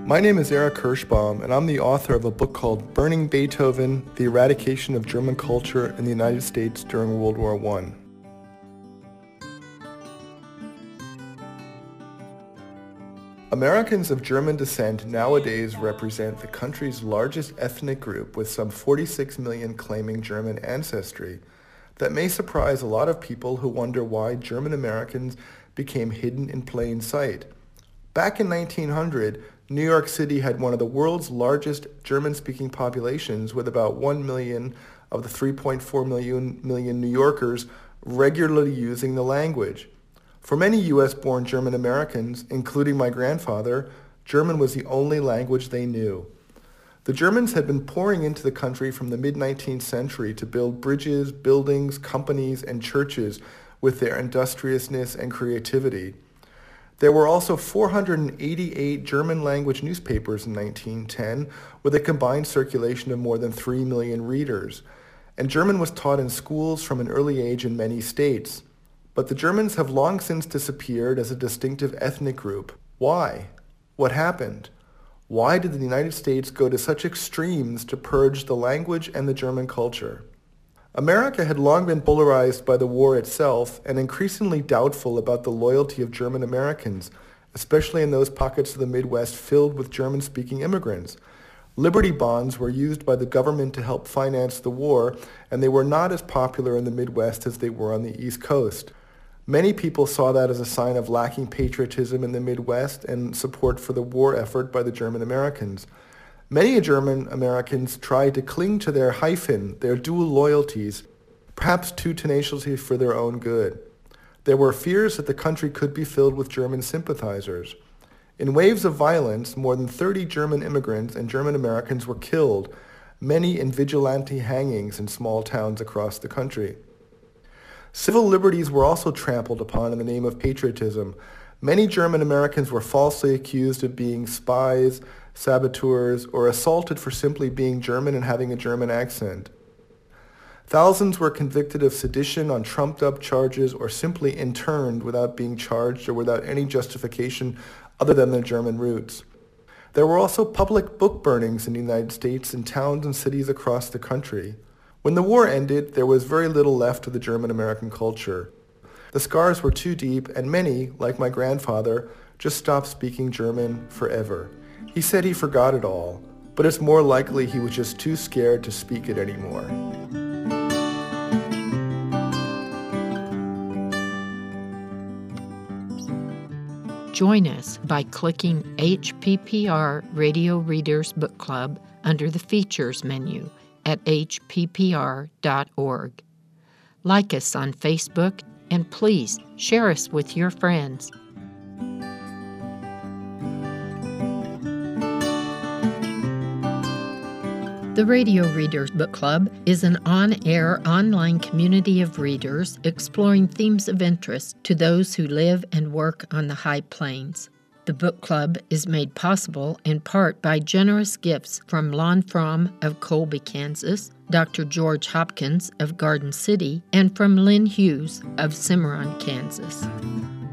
My name is Eric Kirschbaum, and I'm the author of a book called Burning Beethoven, The Eradication of German Culture in the United States During World War I. Americans of German descent nowadays represent the country's largest ethnic group, with some 46 million claiming German ancestry. That may surprise a lot of people who wonder why German Americans became hidden in plain sight. Back in 1900, New York City had one of the world's largest German-speaking populations, with about 1 million of the 3.4 million New Yorkers regularly using the language. For many U.S.-born German Americans, including my grandfather, German was the only language they knew. The Germans had been pouring into the country from the mid-19th century to build bridges, buildings, companies, and churches with their industriousness and creativity. There were also 488 German-language newspapers in 1910, with a combined circulation of more than 3 million readers. And German was taught in schools from an early age in many states. But the Germans have long since disappeared as a distinctive ethnic group. Why? What happened? Why did the United States go to such extremes to purge the language and the German culture? America had long been polarized by the war itself and increasingly doubtful about the loyalty of German Americans, especially in those pockets of the Midwest filled with German-speaking immigrants. Liberty bonds were used by the government to help finance the war, and they were not as popular in the Midwest as they were on the East Coast. Many people saw that as a sign of lacking patriotism in the Midwest and support for the war effort by the German Americans. Many German Americans tried to cling to their hyphen, their dual loyalties, perhaps too tenaciously for their own good. There were fears that the country could be filled with German sympathizers. In waves of violence, more than 30 German immigrants and German Americans were killed, many in vigilante hangings in small towns across the country. Civil liberties were also trampled upon in the name of patriotism. Many German Americans were falsely accused of being spies, saboteurs, or assaulted for simply being German and having a German accent. Thousands were convicted of sedition on trumped-up charges or simply interned without being charged or without any justification other than their German roots. There were also public book burnings in the United States in towns and cities across the country. When the war ended, there was very little left of the German American culture. The scars were too deep, and many, like my grandfather, just stopped speaking German forever. He said he forgot it all, but it's more likely he was just too scared to speak it anymore. Join us by clicking HPPR Radio Readers Book Club under the Features menu at hppr.org. Like us on Facebook, and please share us with your friends. The Radio Readers Book Club is an on-air online community of readers exploring themes of interest to those who live and work on the High Plains. The book club is made possible in part by generous gifts from Lon Fromm of Colby, Kansas, Dr. George Hopkins of Garden City, and from Lynn Hughes of Cimarron, Kansas.